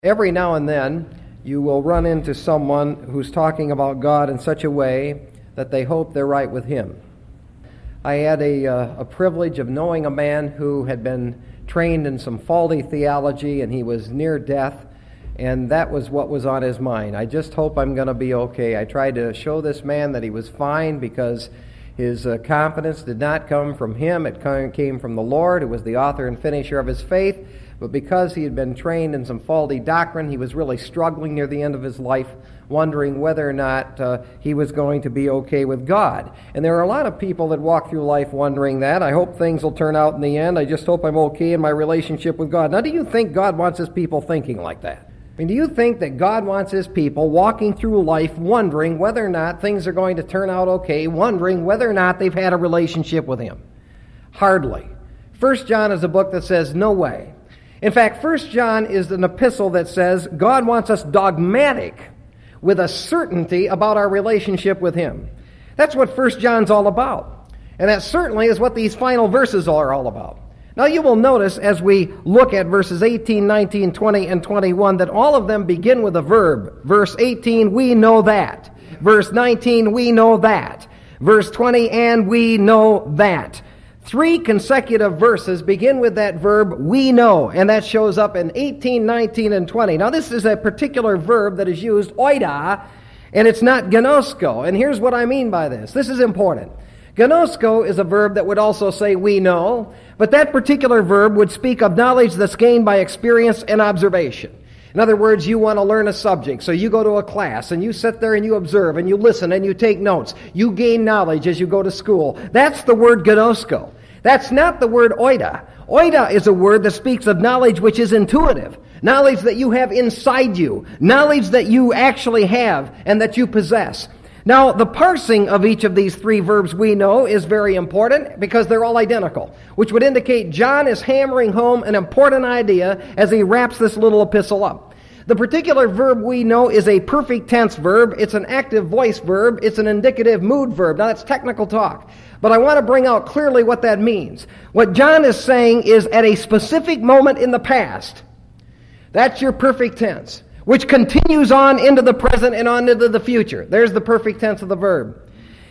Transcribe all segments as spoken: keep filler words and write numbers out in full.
Every now and then, you will run into someone who's talking about God in such a way that they hope they're right with Him. I had a, uh, a privilege of knowing a man who had been trained in some faulty theology, and he was near death, and that was what was on his mind. I just hope I'm going to be okay. I tried to show this man that he was fine because his uh, confidence did not come from him. It came from the Lord, who was the author and finisher of his faith. But because he had been trained in some faulty doctrine, he was really struggling near the end of his life, wondering whether or not uh, he was going to be okay with God. And there are a lot of people that walk through life wondering that. I hope things will turn out in the end. I just hope I'm okay in my relationship with God. Now, do you think God wants His people thinking like that? I mean, do you think that God wants His people walking through life wondering whether or not things are going to turn out okay, wondering whether or not they've had a relationship with Him? Hardly. First John is a book that says, no way. In fact, First John is an epistle that says God wants us dogmatic with a certainty about our relationship with Him. That's what First John's all about. And that certainly is what these final verses are all about. Now you will notice as we look at verses eighteen, nineteen, twenty, and twenty-one that all of them begin with a verb. Verse eighteen, we know that. Verse nineteen, we know that. Verse twenty, and we know that. Three consecutive verses begin with that verb, we know, and that shows up in eighteen, nineteen, and twenty. Now this is a particular verb that is used, oida, and it's not gnosko. And here's what I mean by this. This is important. Gnosko is a verb that would also say we know, but that particular verb would speak of knowledge that's gained by experience and observation. In other words, you want to learn a subject, so you go to a class, and you sit there and you observe, and you listen, and you take notes. You gain knowledge as you go to school. That's the word gnosko. That's not the word oida. Oida is a word that speaks of knowledge which is intuitive, knowledge that you have inside you, knowledge that you actually have and that you possess. Now, the parsing of each of these three verbs we know is very important because they're all identical, which would indicate John is hammering home an important idea as he wraps this little epistle up. The particular verb we know is a perfect tense verb. It's an active voice verb. It's an indicative mood verb. Now, that's technical talk, but I want to bring out clearly what that means. What John is saying is at a specific moment in the past, that's your perfect tense, which continues on into the present and on into the future. There's the perfect tense of the verb.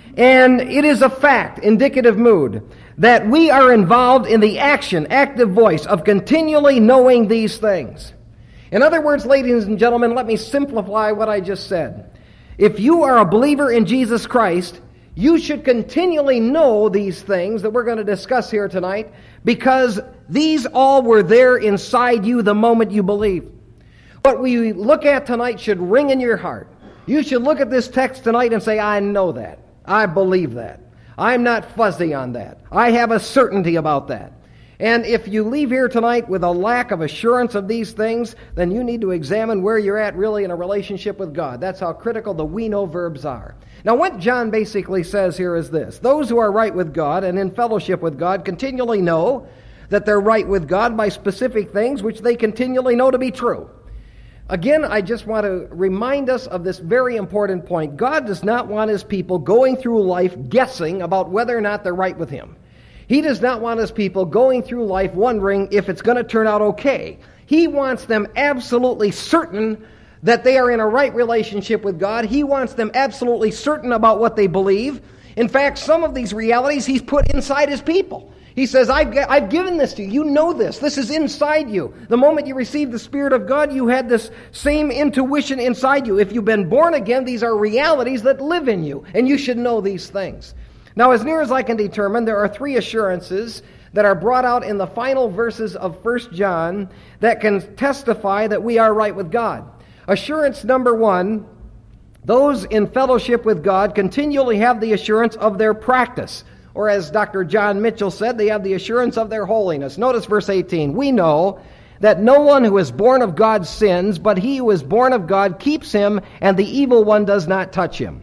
And it is a fact, indicative mood, that we are involved in the action, active voice of continually knowing these things. In other words, ladies and gentlemen, let me simplify what I just said. If you are a believer in Jesus Christ, you should continually know these things that we're going to discuss here tonight because these all were there inside you the moment you believed. What we look at tonight should ring in your heart. You should look at this text tonight and say, I know that. I believe that. I'm not fuzzy on that. I have a certainty about that. And if you leave here tonight with a lack of assurance of these things, then you need to examine where you're at really in a relationship with God. That's how critical the we know verbs are. Now what John basically says here is this. Those who are right with God and in fellowship with God continually know that they're right with God by specific things which they continually know to be true. Again, I just want to remind us of this very important point. God does not want His people going through life guessing about whether or not they're right with Him. He does not want His people going through life wondering if it's going to turn out okay. He wants them absolutely certain that they are in a right relationship with God. He wants them absolutely certain about what they believe. In fact, some of these realities He's put inside His people. He says, I've, I've given this to you. You know this. This is inside you. The moment you received the Spirit of God, you had this same intuition inside you. If you've been born again, these are realities that live in you, and you should know these things. Now, as near as I can determine, there are three assurances that are brought out in the final verses of First John that can testify that we are right with God. Assurance number one, those in fellowship with God continually have the assurance of their practice. Or as Doctor John Mitchell said, they have the assurance of their holiness. Notice verse eighteen. We know that no one who is born of God sins, but he who is born of God keeps him, and the evil one does not touch him.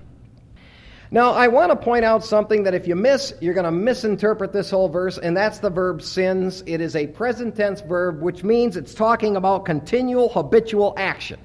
Now, I want to point out something that if you miss, you're going to misinterpret this whole verse, and that's the verb sins. It is a present tense verb, which means it's talking about continual, habitual action.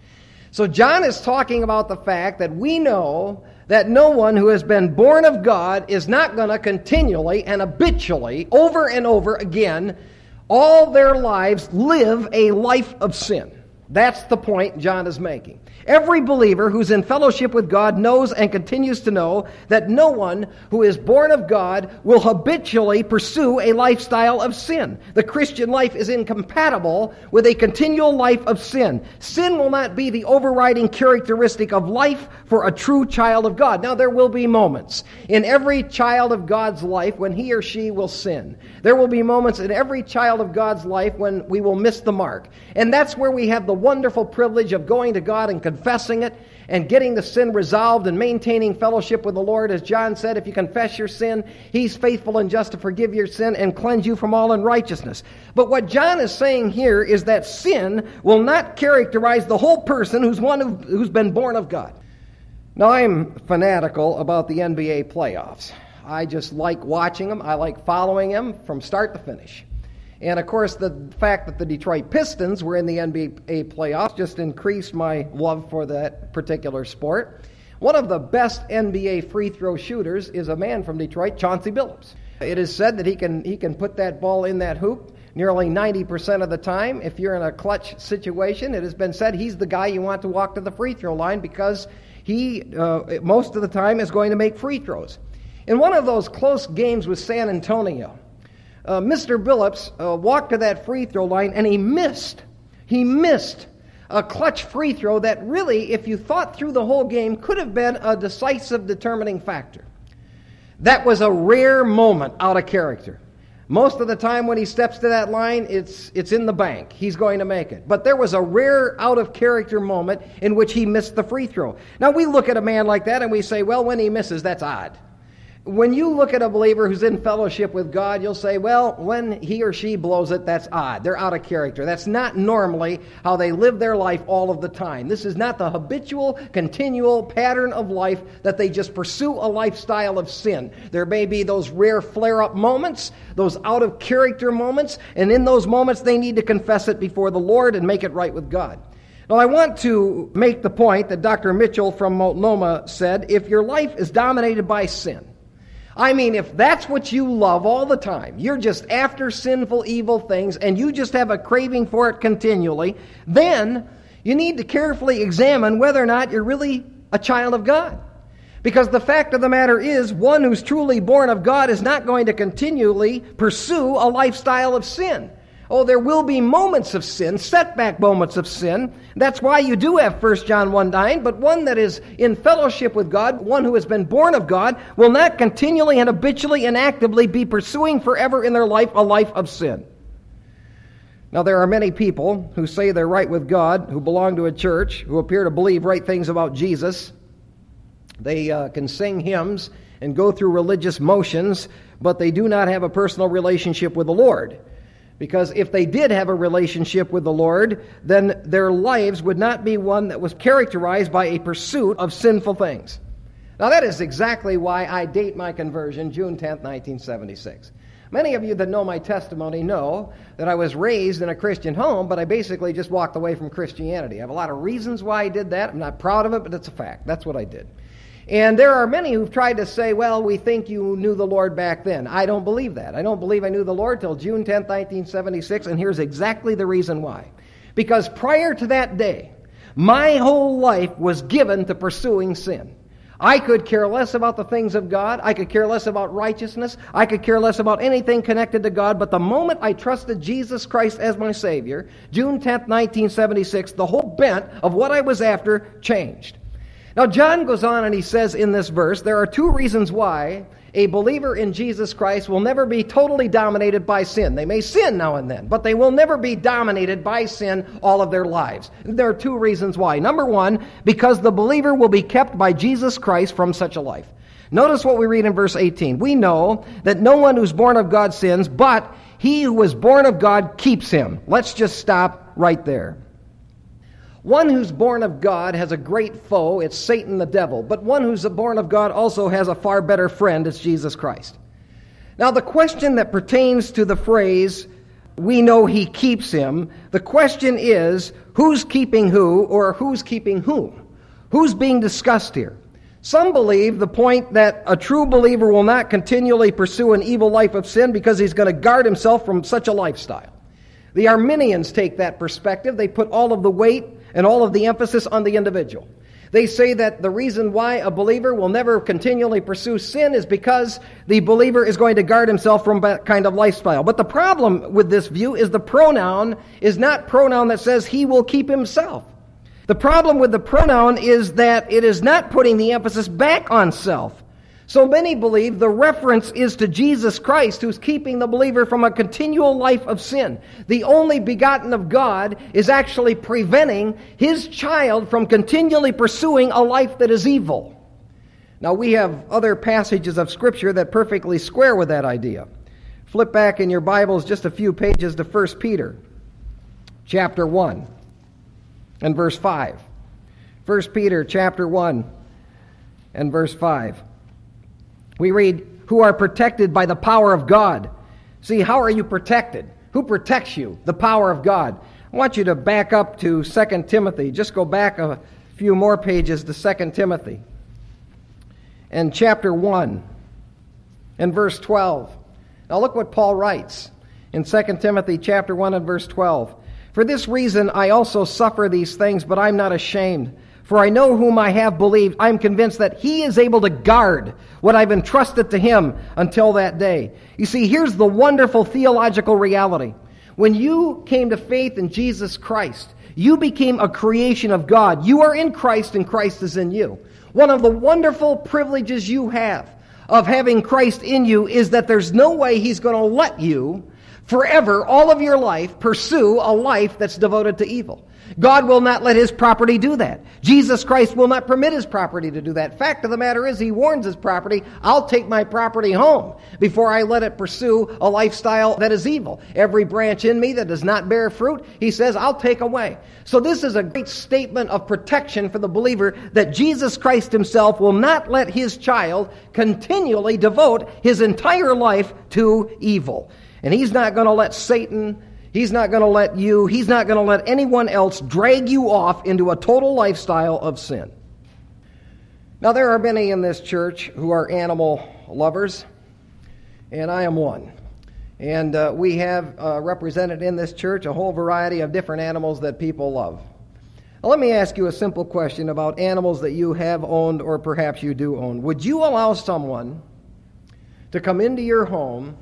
So John is talking about the fact that we know that no one who has been born of God is not going to continually and habitually, over and over again, all their lives live a life of sin. That's the point John is making. Every believer who's in fellowship with God knows and continues to know that no one who is born of God will habitually pursue a lifestyle of sin. The Christian life is incompatible with a continual life of sin. Sin will not be the overriding characteristic of life for a true child of God. Now, there will be moments in every child of God's life when he or she will sin. There will be moments in every child of God's life when we will miss the mark. And that's where we have the wonderful privilege of going to God and confessing it and getting the sin resolved and maintaining fellowship with the Lord. As John said, if you confess your sin, He's faithful and just to forgive your sin and cleanse you from all unrighteousness. But what John is saying here is that sin will not characterize the whole person who's one who, who's been born of God. Now, I'm fanatical about the N B A playoffs. I just like watching them. I like following them from start to finish. And, of course, the fact that the Detroit Pistons were in the N B A playoffs just increased my love for that particular sport. One of the best N B A free throw shooters is a man from Detroit, Chauncey Billups. It is said that he can he can put that ball in that hoop nearly ninety percent of the time. If you're in a clutch situation, it has been said he's the guy you want to walk to the free throw line because he, uh, most of the time, is going to make free throws. In one of those close games with San Antonio, Uh, Mister Billups uh, walked to that free throw line and he missed. He missed a clutch free throw that really, if you thought through the whole game, could have been a decisive determining factor. That was a rare moment out of character. Most of the time when he steps to that line, it's it's in the bank. He's going to make it. But there was a rare out-of-character moment in which he missed the free throw. Now, we look at a man like that and we say, well, when he misses, that's odd. When you look at a believer who's in fellowship with God, you'll say, well, when he or she blows it, that's odd. They're out of character. That's not normally how they live their life all of the time. This is not the habitual, continual pattern of life that they just pursue a lifestyle of sin. There may be those rare flare-up moments, those out-of-character moments, and in those moments they need to confess it before the Lord and make it right with God. Now, I want to make the point that Doctor Mitchell from Multnomah said, if your life is dominated by sin, I mean, if that's what you love all the time, you're just after sinful, evil things, and you just have a craving for it continually, then you need to carefully examine whether or not you're really a child of God. Because the fact of the matter is, one who's truly born of God is not going to continually pursue a lifestyle of sin. Oh, there will be moments of sin, setback moments of sin. That's why you do have First John one nine, but one that is in fellowship with God, one who has been born of God, will not continually and habitually and actively be pursuing forever in their life a life of sin. Now, there are many people who say they're right with God, who belong to a church, who appear to believe right things about Jesus. They uh, can sing hymns and go through religious motions, but they do not have a personal relationship with the Lord. Because if they did have a relationship with the Lord, then their lives would not be one that was characterized by a pursuit of sinful things. Now, that is exactly why I date my conversion June tenth, nineteen seventy-six. Many of you that know my testimony know that I was raised in a Christian home, but I basically just walked away from Christianity. I have a lot of reasons why I did that. I'm not proud of it, but it's a fact. That's what I did. And there are many who've tried to say, well, we think you knew the Lord back then. I don't believe that. I don't believe I knew the Lord till June tenth, nineteen seventy-six, and here's exactly the reason why. Because prior to that day, my whole life was given to pursuing sin. I could care less about the things of God. I could care less about righteousness. I could care less about anything connected to God. But the moment I trusted Jesus Christ as my Savior, June tenth, nineteen seventy-six, the whole bent of what I was after changed. Now, John goes on and he says in this verse, there are two reasons why a believer in Jesus Christ will never be totally dominated by sin. They may sin now and then, but they will never be dominated by sin all of their lives. There are two reasons why. Number one, because the believer will be kept by Jesus Christ from such a life. Notice what we read in verse eighteen. We know that no one who's born of God sins, but he who is born of God keeps him. Let's just stop right there. One who's born of God has a great foe, it's Satan the devil. But one who's born of God also has a far better friend, it's Jesus Christ. Now, the question that pertains to the phrase, we know he keeps him, the question is, who's keeping who, or who's keeping whom? Who's being discussed here? Some believe the point that a true believer will not continually pursue an evil life of sin because he's going to guard himself from such a lifestyle. The Arminians take that perspective. They put all of the weight and all of the emphasis on the individual. They say that the reason why a believer will never continually pursue sin is because the believer is going to guard himself from that kind of lifestyle. But the problem with this view is the pronoun is not pronoun that says he will keep himself. The problem with the pronoun is that it is not putting the emphasis back on self. So many believe the reference is to Jesus Christ, who's keeping the believer from a continual life of sin. The only begotten of God is actually preventing his child from continually pursuing a life that is evil. Now, we have other passages of Scripture that perfectly square with that idea. Flip back in your Bibles just a few pages to First Peter, chapter one, and verse five. First Peter, chapter one, and verse five. We read, who are protected by the power of God. See, how are you protected? Who protects you? The power of God. I want you to back up to Second Timothy. Just go back a few more pages to Second Timothy. And chapter one and verse twelve. Now look what Paul writes in Second Timothy chapter one and verse twelve. For this reason I also suffer these things, but I'm not ashamed. For I know whom I have believed. I am convinced that he is able to guard what I've entrusted to him until that day. You see, here's the wonderful theological reality. When you came to faith in Jesus Christ, you became a creation of God. You are in Christ and Christ is in you. One of the wonderful privileges you have of having Christ in you is that there's no way he's going to let you forever, all of your life, pursue a life that's devoted to evil. God will not let his property do that. Jesus Christ will not permit his property to do that. Fact of the matter is, he warns his property, I'll take my property home before I let it pursue a lifestyle that is evil. Every branch in me that does not bear fruit, he says, I'll take away. So this is a great statement of protection for the believer that Jesus Christ himself will not let his child continually devote his entire life to evil. And he's not going to let Satan, he's not going to let you, he's not going to let anyone else drag you off into a total lifestyle of sin. Now, there are many in this church who are animal lovers, and I am one. And uh, we have uh, represented in this church a whole variety of different animals that people love. Now, let me ask you a simple question about animals that you have owned or perhaps you do own. Would you allow someone to come into your home,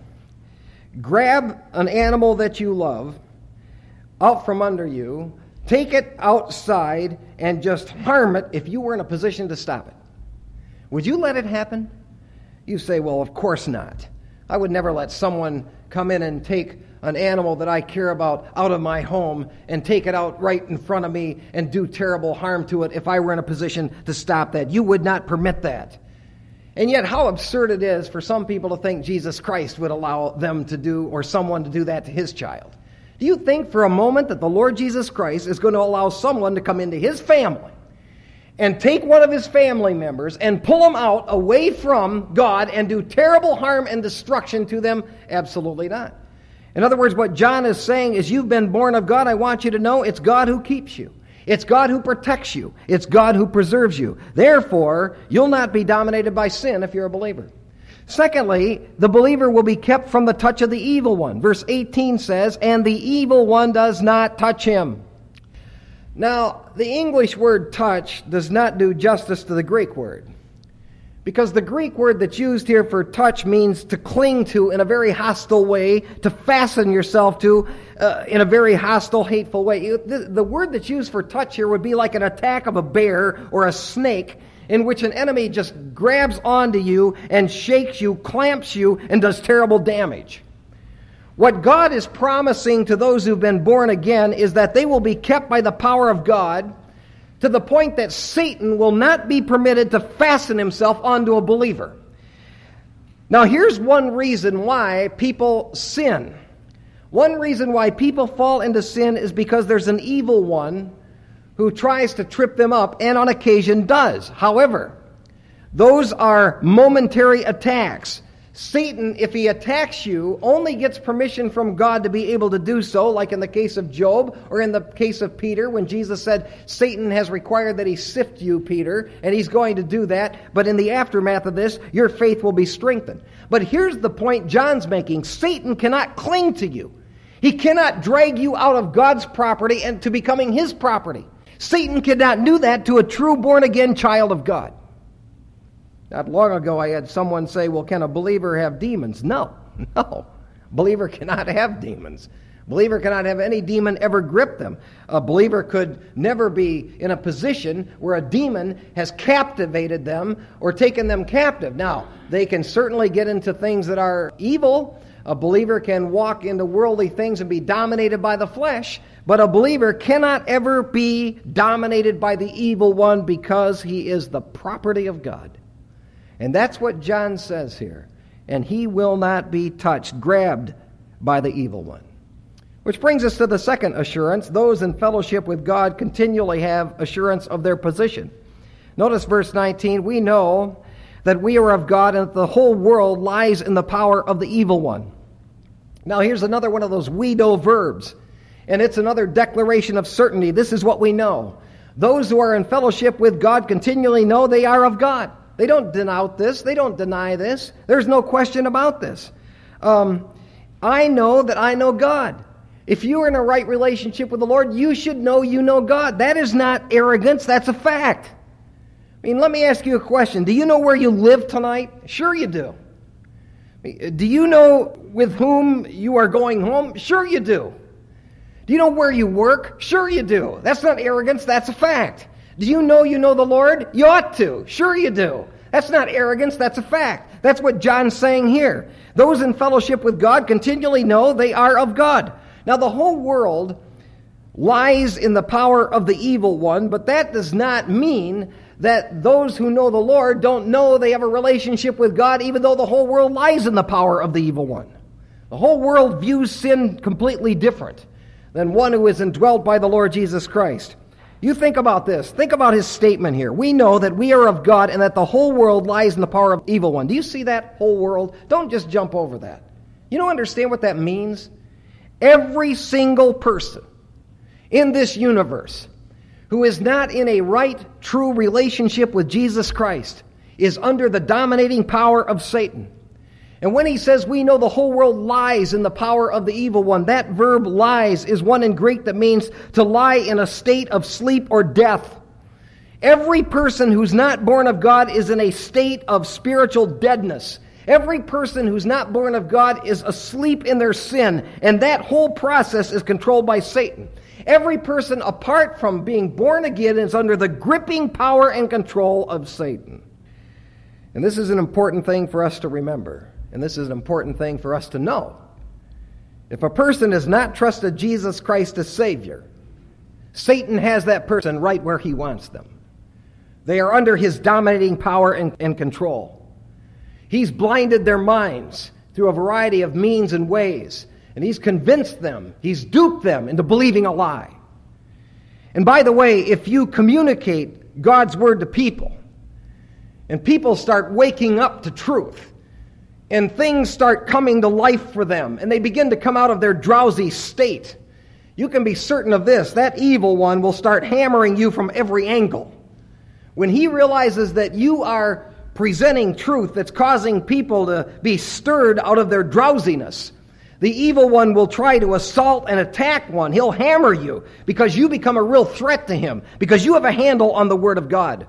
grab an animal that you love out from under you, take it outside, and just harm it if you were in a position to stop it? Would you let it happen? You say, well, of course not. I would never let someone come in and take an animal that I care about out of my home and take it out right in front of me and do terrible harm to it if I were in a position to stop that. You would not permit that. And yet how absurd it is for some people to think Jesus Christ would allow them to do, or someone to do that to his child. Do you think for a moment that the Lord Jesus Christ is going to allow someone to come into his family and take one of his family members and pull them out away from God and do terrible harm and destruction to them? Absolutely not. In other words, what John is saying is, you've been born of God. I want you to know it's God who keeps you. It's God who protects you. It's God who preserves you. Therefore, you'll not be dominated by sin if you're a believer. Secondly, the believer will be kept from the touch of the evil one. Verse eighteen says, and the evil one does not touch him. Now, the English word touch does not do justice to the Greek word, because the Greek word that's used here for touch means to cling to in a very hostile way, to fasten yourself to uh, in a very hostile, hateful way. The, the word that's used for touch here would be like an attack of a bear or a snake, in which an enemy just grabs onto you and shakes you, clamps you, and does terrible damage. What God is promising to those who've been born again is that they will be kept by the power of God, to the point that Satan will not be permitted to fasten himself onto a believer. Now, here's one reason why people sin. One reason why people fall into sin is because there's an evil one who tries to trip them up, and on occasion does. However, those are momentary attacks. Satan, if he attacks you, only gets permission from God to be able to do so, like in the case of Job or in the case of Peter, when Jesus said, Satan has required that he sift you, Peter, and he's going to do that, but in the aftermath of this, your faith will be strengthened. But here's the point John's making. Satan cannot cling to you. He cannot drag you out of God's property and to becoming his property. Satan cannot do that to a true born-again child of God. Not long ago I had someone say, well, can a believer have demons? No, no. Believer cannot have demons. Believer cannot have any demon ever grip them. A believer could never be in a position where a demon has captivated them or taken them captive. Now, they can certainly get into things that are evil. A believer can walk into worldly things and be dominated by the flesh, but a believer cannot ever be dominated by the evil one because he is the property of God. And that's what John says here. And he will not be touched, grabbed by the evil one. Which brings us to the second assurance. Those in fellowship with God continually have assurance of their position. Notice verse nineteen. We know that we are of God and that the whole world lies in the power of the evil one. Now here's another one of those we know verbs. And it's another declaration of certainty. This is what we know. Those who are in fellowship with God continually know they are of God. They don't denote this. They don't deny this. There's no question about this. Um, I know that I know God. If you are in a right relationship with the Lord, you should know you know God. That is not arrogance. That's a fact. I mean, let me ask you a question. Do you know where you live tonight? Sure you do. Do you know with whom you are going home? Sure you do. Do you know where you work? Sure you do. That's not arrogance. That's a fact. Do you know you know the Lord? You ought to. Sure you do. That's not arrogance. That's a fact. That's what John's saying here. Those in fellowship with God continually know they are of God. Now, the whole world lies in the power of the evil one, but that does not mean that those who know the Lord don't know they have a relationship with God, even though the whole world lies in the power of the evil one. The whole world views sin completely different than one who is indwelt by the Lord Jesus Christ. You think about this. Think about his statement here. We know that we are of God and that the whole world lies in the power of the evil one. Do you see that whole world? Don't just jump over that. You don't understand what that means? Every single person in this universe who is not in a right, true relationship with Jesus Christ is under the dominating power of Satan. And when he says we know the whole world lies in the power of the evil one, that verb lies is one in Greek that means to lie in a state of sleep or death. Every person who's not born of God is in a state of spiritual deadness. Every person who's not born of God is asleep in their sin, and that whole process is controlled by Satan. Every person apart from being born again is under the gripping power and control of Satan. And this is an important thing for us to remember, and this is an important thing for us to know. If a person has not trusted Jesus Christ as Savior, Satan has that person right where he wants them. They are under his dominating power and, and control. He's blinded their minds through a variety of means and ways, and he's convinced them, he's duped them into believing a lie. And by the way, if you communicate God's word to people, and people start waking up to truth, and things start coming to life for them, and they begin to come out of their drowsy state, you can be certain of this, that evil one will start hammering you from every angle. When he realizes that you are presenting truth that's causing people to be stirred out of their drowsiness, the evil one will try to assault and attack one. He'll hammer you because you become a real threat to him, because you have a handle on the Word of God.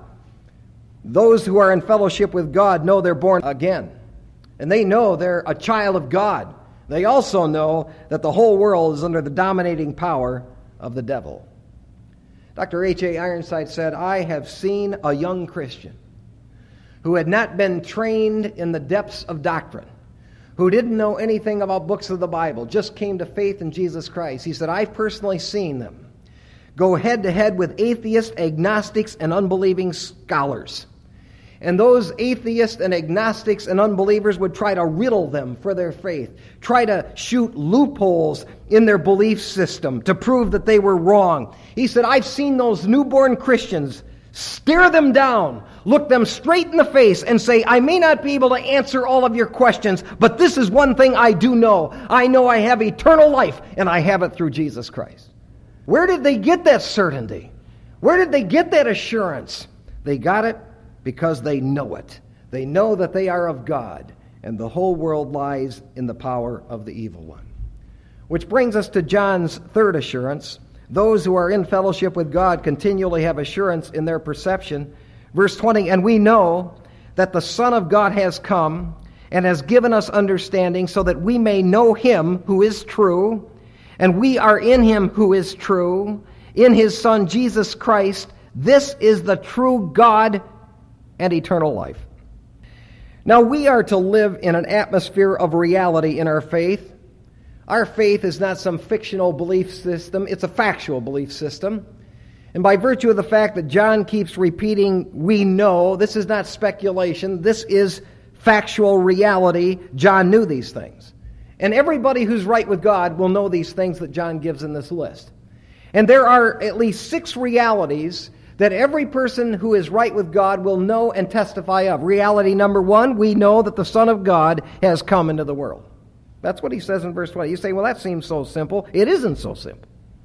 Those who are in fellowship with God know they're born again, and they know they're a child of God. They also know that the whole world is under the dominating power of the devil. Doctor H A Ironside said, I have seen a young Christian who had not been trained in the depths of doctrine, who didn't know anything about books of the Bible, just came to faith in Jesus Christ. He said, I've personally seen them go head-to-head with atheists, agnostics, and unbelieving scholars. And those atheists and agnostics and unbelievers would try to riddle them for their faith, try to shoot loopholes in their belief system to prove that they were wrong. He said, I've seen those newborn Christians stare them down, look them straight in the face, and say, I may not be able to answer all of your questions, but this is one thing I do know. I know I have eternal life, and I have it through Jesus Christ. Where did they get that certainty? Where did they get that assurance? They got it because they know it. They know that they are of God, and the whole world lies in the power of the evil one. Which brings us to John's third assurance. Those who are in fellowship with God continually have assurance in their perception. Verse twenty, and we know that the Son of God has come and has given us understanding so that we may know him who is true, and we are in him who is true, in his Son Jesus Christ. This is the true God and eternal life. Now we are to live in an atmosphere of reality in our faith. Our faith is not some fictional belief system, it's a factual belief system. And by virtue of the fact that John keeps repeating, we know, this is not speculation, this is factual reality. John knew these things. And everybody who's right with God will know these things that John gives in this list. And there are at least six realities that every person who is right with God will know and testify of. Reality number one, we know that the Son of God has come into the world. That's what he says in verse twenty. You say, well, that seems so simple. It isn't so simple.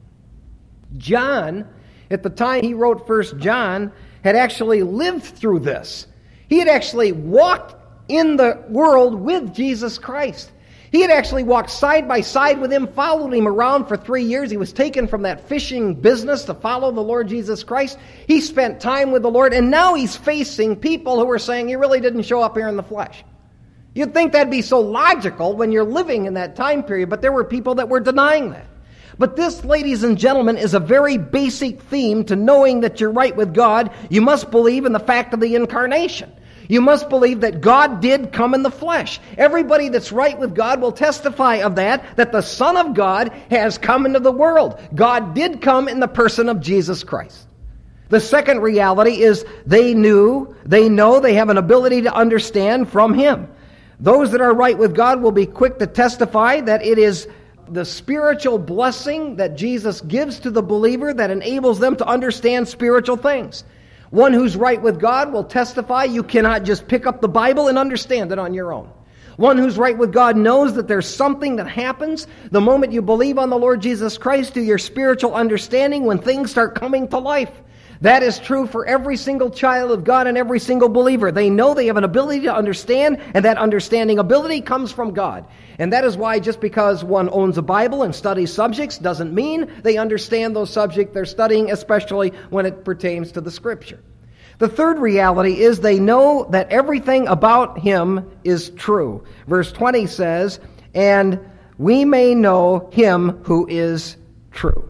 John, at the time he wrote First John, had actually lived through this. He had actually walked in the world with Jesus Christ. He had actually walked side by side with him, followed him around for three years. He was taken from that fishing business to follow the Lord Jesus Christ. He spent time with the Lord, and now he's facing people who are saying he really didn't show up here in the flesh. You'd think that'd be so logical when you're living in that time period, but there were people that were denying that. But this, ladies and gentlemen, is a very basic theme to knowing that you're right with God. You must believe in the fact of the incarnation. You must believe that God did come in the flesh. Everybody that's right with God will testify of that, that the Son of God has come into the world. God did come in the person of Jesus Christ. The second reality is they knew, they know, they have an ability to understand from him. Those that are right with God will be quick to testify that it is the spiritual blessing that Jesus gives to the believer that enables them to understand spiritual things. One who's right with God will testify you cannot just pick up the Bible and understand it on your own. One who's right with God knows that there's something that happens the moment you believe on the Lord Jesus Christ to your spiritual understanding when things start coming to life. That is true for every single child of God and every single believer. They know they have an ability to understand, and that understanding ability comes from God. And that is why just because one owns a Bible and studies subjects doesn't mean they understand those subjects they're studying, especially when it pertains to the Scripture. The third reality is they know that everything about him is true. Verse twenty says, and we may know him who is true.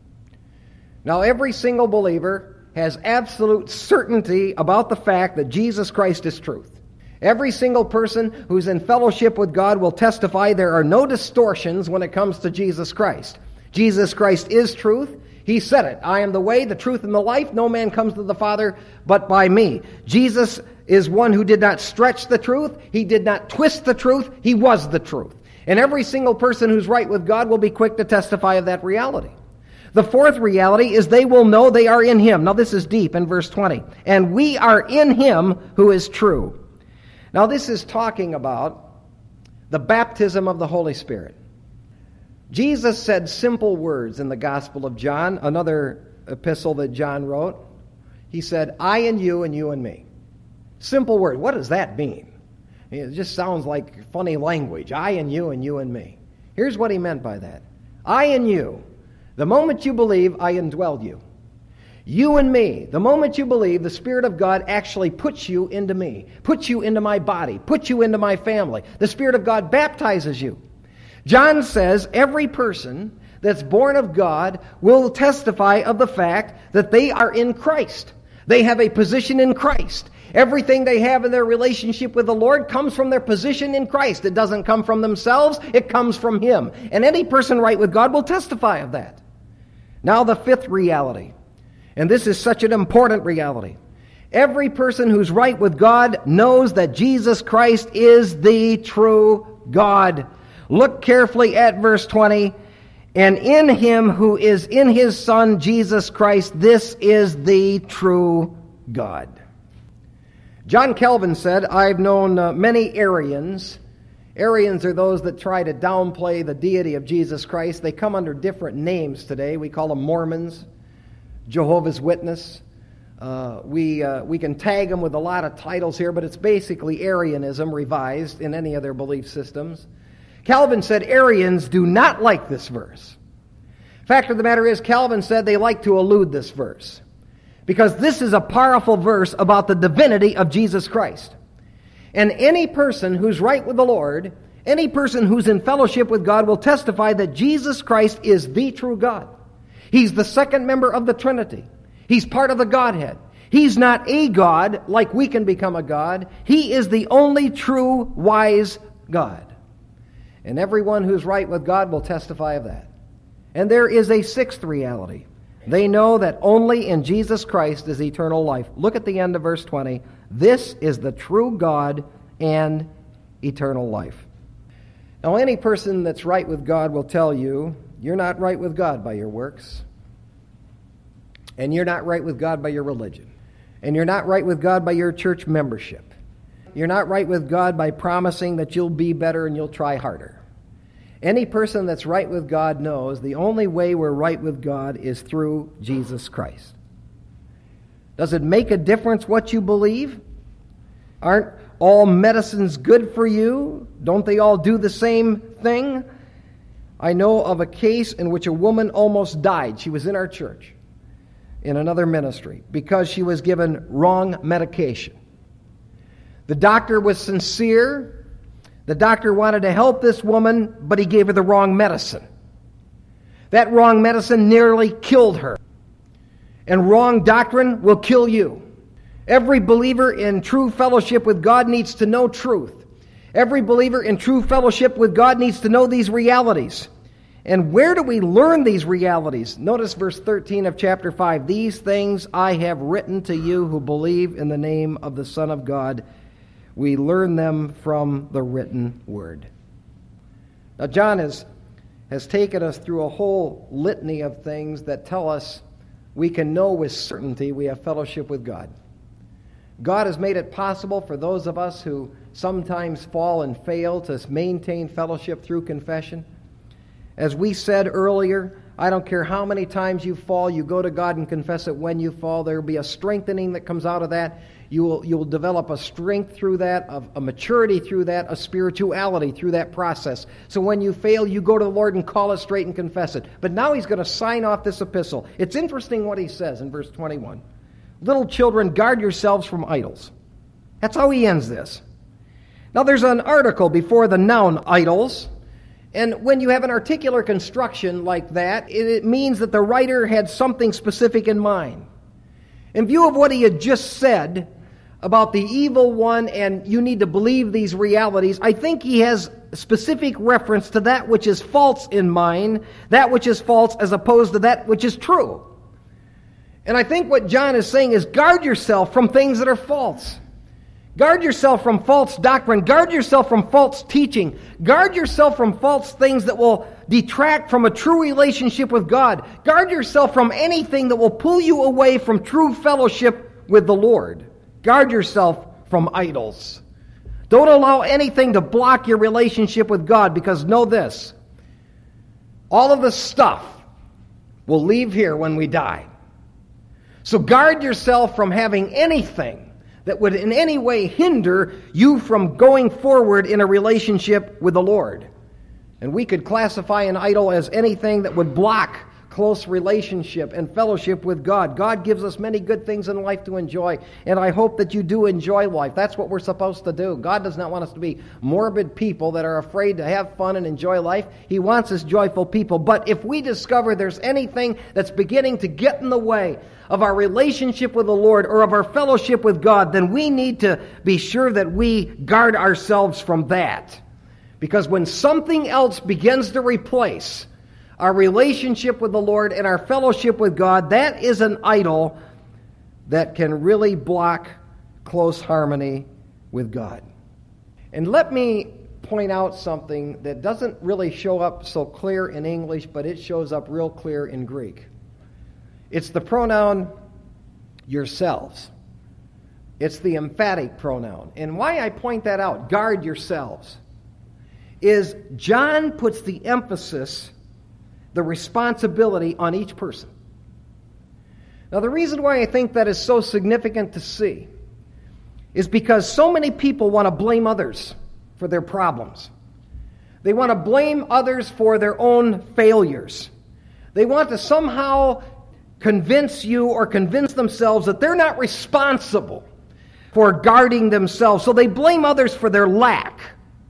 Now, every single believer has absolute certainty about the fact that Jesus Christ is truth. Every single person who's in fellowship with God will testify there are no distortions when it comes to Jesus Christ. Jesus Christ is truth. He said it. I am the way, the truth, and the life. No man comes to the Father but by me. Jesus is one who did not stretch the truth. He did not twist the truth. He was the truth. And every single person who's right with God will be quick to testify of that reality. The fourth reality is they will know they are in him. Now this is deep in verse twenty. And we are in him who is true. Now this is talking about the baptism of the Holy Spirit. Jesus said simple words in the Gospel of John, another epistle that John wrote. He said, I and you and you and me. Simple word. What does that mean? It just sounds like funny language. I and you and you and me. Here's what he meant by that. I and you. The moment you believe, I indwelled you. You and me, the moment you believe, the Spirit of God actually puts you into me, puts you into my body, puts you into my family. The Spirit of God baptizes you. John says every person that's born of God will testify of the fact that they are in Christ. They have a position in Christ. Everything they have in their relationship with the Lord comes from their position in Christ. It doesn't come from themselves, it comes from him. And any person right with God will testify of that. Now the fifth reality, and this is such an important reality. Every person who's right with God knows that Jesus Christ is the true God. Look carefully at verse twenty. And in him who is in his Son, Jesus Christ, this is the true God. John Calvin said, I've known uh, many Arians. Arians are those that try to downplay the deity of Jesus Christ. They come under different names today. We call them Mormons, Jehovah's Witness. Uh, we uh, we can tag them with a lot of titles here, but it's basically Arianism revised in any of their belief systems. Calvin said Arians do not like this verse. Fact of the matter is, Calvin said they like to elude this verse, because this is a powerful verse about the divinity of Jesus Christ. And any person who's right with the Lord, any person who's in fellowship with God, will testify that Jesus Christ is the true God. He's the second member of the Trinity. He's part of the Godhead. He's not a God like we can become a God. He is the only true, wise God. And everyone who's right with God will testify of that. And there is a sixth reality. They know that only in Jesus Christ is eternal life. Look at the end of verse twenty. This is the true God and eternal life. Now, any person that's right with God will tell you, you're not right with God by your works. And you're not right with God by your religion. And you're not right with God by your church membership. You're not right with God by promising that you'll be better and you'll try harder. Any person that's right with God knows the only way we're right with God is through Jesus Christ. Does it make a difference what you believe? Aren't all medicines good for you? Don't they all do the same thing? I know of a case in which a woman almost died. She was in our church, in another ministry, because she was given wrong medication. The doctor was sincere. The doctor wanted to help this woman, but he gave her the wrong medicine. That wrong medicine nearly killed her. And wrong doctrine will kill you. Every believer in true fellowship with God needs to know truth. Every believer in true fellowship with God needs to know these realities. And where do we learn these realities? Notice verse thirteen of chapter five. These things I have written to you who believe in the name of the Son of God. We learn them from the written word. Now, John has, has taken us through a whole litany of things that tell us we can know with certainty we have fellowship with God. God has made it possible for those of us who sometimes fall and fail to maintain fellowship through confession. As we said earlier, I don't care how many times you fall, you go to God and confess it when you fall. There will be a strengthening that comes out of that. You will, you will develop a strength through that, a maturity through that, a spirituality through that process. So when you fail, you go to the Lord and call it straight and confess it. But now he's going to sign off this epistle. It's interesting what he says in verse twenty-one. Little children, guard yourselves from idols. That's how he ends this. Now there's an article before the noun idols. And when you have an articular construction like that, it means that the writer had something specific in mind. In view of what he had just said about the evil one and you need to believe these realities, I think he has specific reference to that which is false in mind, that which is false as opposed to that which is true. And I think what John is saying is guard yourself from things that are false. Guard yourself from false doctrine. Guard yourself from false teaching. Guard yourself from false things that will detract from a true relationship with God. Guard yourself from anything that will pull you away from true fellowship with the Lord. Guard yourself from idols. Don't allow anything to block your relationship with God, because know this: all of the stuff will leave here when we die. So guard yourself from having anything that would in any way hinder you from going forward in a relationship with the Lord. And we could classify an idol as anything that would block close relationship and fellowship with God. God gives us many good things in life to enjoy, and I hope that you do enjoy life. That's what we're supposed to do. God does not want us to be morbid people that are afraid to have fun and enjoy life. He wants us joyful people. But if we discover there's anything that's beginning to get in the way of our relationship with the Lord or of our fellowship with God, then we need to be sure that we guard ourselves from that. Because when something else begins to replace our relationship with the Lord and our fellowship with God, that is an idol that can really block close harmony with God. And let me point out something that doesn't really show up so clear in English, but it shows up real clear in Greek. It's the pronoun yourselves. It's the emphatic pronoun. And why I point that out, guard yourselves, is John puts the emphasis, the responsibility on each person. Now, the reason why I think that is so significant to see is because so many people want to blame others for their problems. They want to blame others for their own failures. They want to somehow convince you or convince themselves that they're not responsible for guarding themselves. So they blame others for their lack.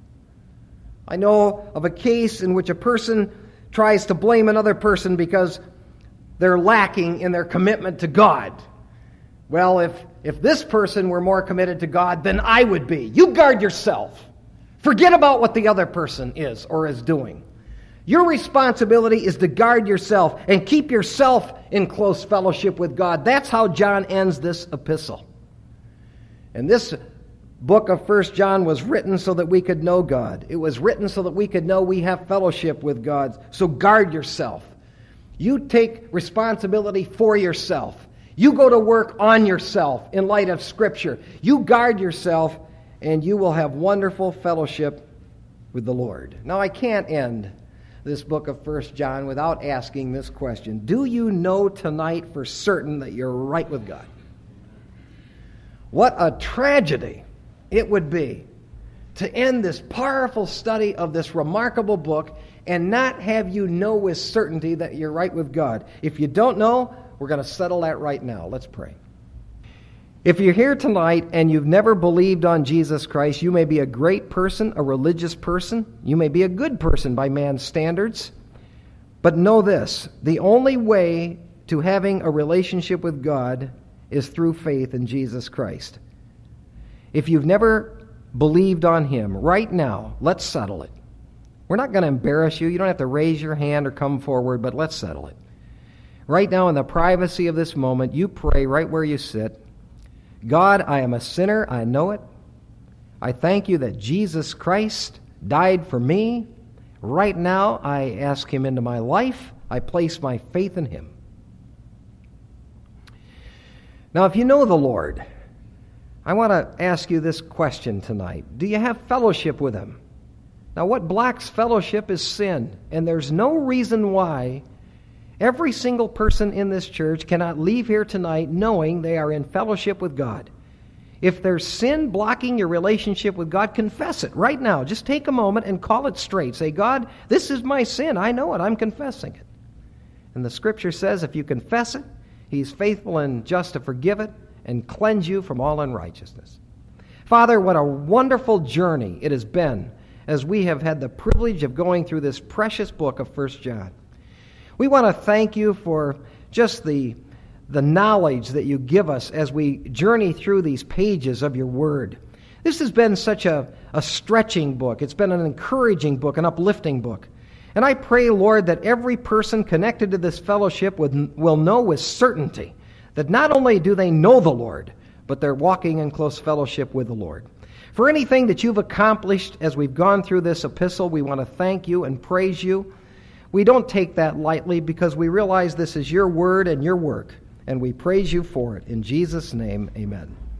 I know of a case in which a person tries to blame another person because they're lacking in their commitment to God. Well, if, if this person were more committed to God than I would be, you guard yourself. Forget about what the other person is or is doing. Your responsibility is to guard yourself and keep yourself in close fellowship with God. That's how John ends this epistle. And this book of First John was written so that we could know God. It was written so that we could know we have fellowship with God. So guard yourself. You take responsibility for yourself. You go to work on yourself in light of Scripture. You guard yourself, and you will have wonderful fellowship with the Lord. Now, I can't end this book of First John without asking this question. Do you know tonight for certain that you're right with God? What a tragedy it would be to end this powerful study of this remarkable book and not have you know with certainty that you're right with God. If you don't know, we're going to settle that right now. Let's pray. If you're here tonight and you've never believed on Jesus Christ, you may be a great person, a religious person. You may be a good person by man's standards. But know this, the only way to having a relationship with God is through faith in Jesus Christ. If you've never believed on Him, right now, let's settle it. We're not going to embarrass you. You don't have to raise your hand or come forward, but let's settle it. Right now, in the privacy of this moment, you pray right where you sit. God, I am a sinner. I know it. I thank you that Jesus Christ died for me. Right now, I ask Him into my life. I place my faith in Him. Now, if you know the Lord, I want to ask you this question tonight. Do you have fellowship with Him? Now, what blocks fellowship is sin, and there's no reason why every single person in this church cannot leave here tonight knowing they are in fellowship with God. If there's sin blocking your relationship with God, confess it right now. Just take a moment and call it straight. Say, God, this is my sin. I know it. I'm confessing it. And the Scripture says if you confess it, He's faithful and just to forgive it and cleanse you from all unrighteousness. Father, what a wonderful journey it has been as we have had the privilege of going through this precious book of First John. We want to thank you for just the, the knowledge that you give us as we journey through these pages of your Word. This has been such a, a stretching book. It's been an encouraging book, an uplifting book. And I pray, Lord, that every person connected to this fellowship would, will know with certainty that not only do they know the Lord, but they're walking in close fellowship with the Lord. For anything that you've accomplished as we've gone through this epistle, we want to thank you and praise you. We don't take that lightly because we realize this is your word and your work, and we praise you for it. In Jesus' name, amen.